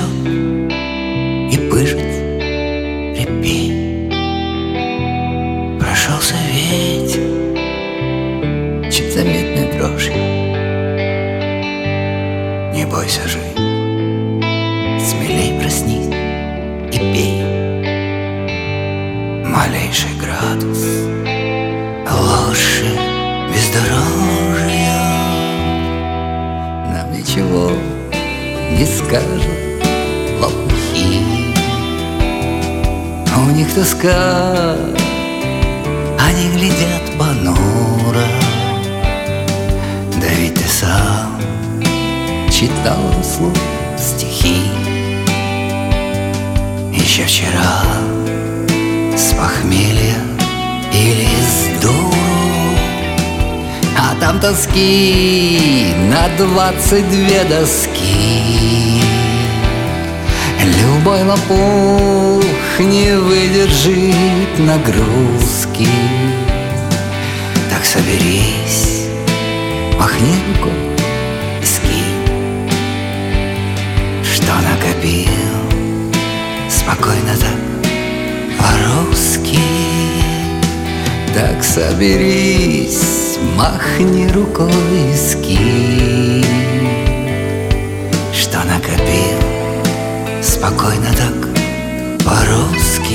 цветет и пыжит репей. Прошелся ветер чуть заметной дрожью. Не бойся жить, смелей проснись и пей. Малейший градус лучше бездорожья. Нам ничего не скажут лопухи. У них тоска, они глядят понуро. Да ведь ты сам читал вслух стихи еще вчера с похмелья или с дуру. А там тоски на 22 доски. Любой лопух не выдержит нагрузки. Так соберись, махни рукой и скинь, что накопил спокойно так по-русски. Так соберись, махни рукой и скинь, что накопил спокойно так по-русски.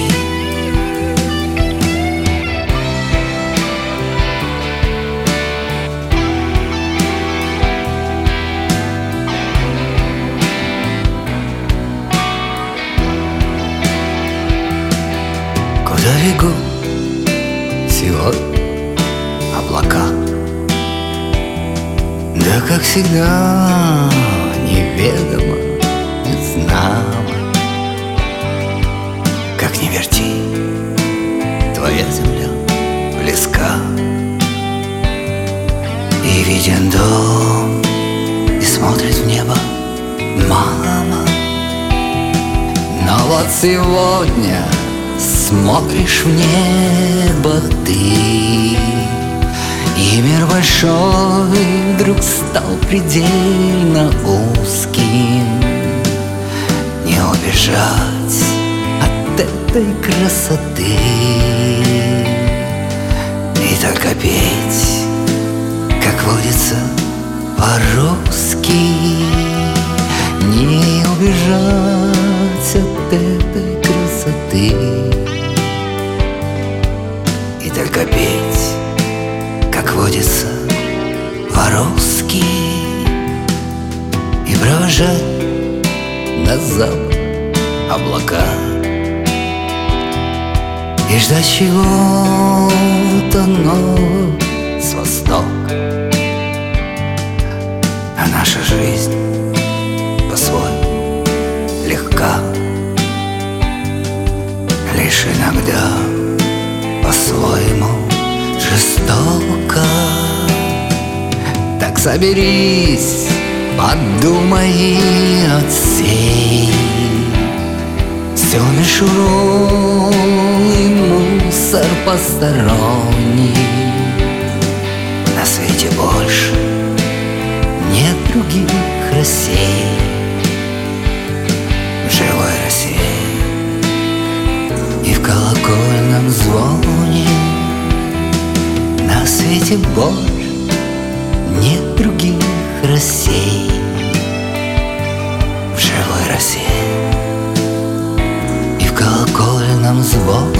Куда бегут сегодня облака? Да, как всегда, неведомо, незнамо. Как ни верти, твоя земля близка. И виден дом, и смотрит в небо мама. Но вот сегодня смотришь в небо ты, и мир большой вдруг стал предельно узким. Не убежать от этой красоты и только петь, как водится, по-русски. Не убежать от этой красоты и только петь, как водится, по-русски. И провожать на запад облака и ждать чего-то нового с востока. А наша жизнь по-своему легка, лишь иногда по-своему жестоко. Так соберись, подумай и отсей всю мишуру и мусор посторонний. На свете больше нет других Россий. В живой России и в колокольном звоне. На свете больше нет других Россий. В живой России и в колокольном звоне.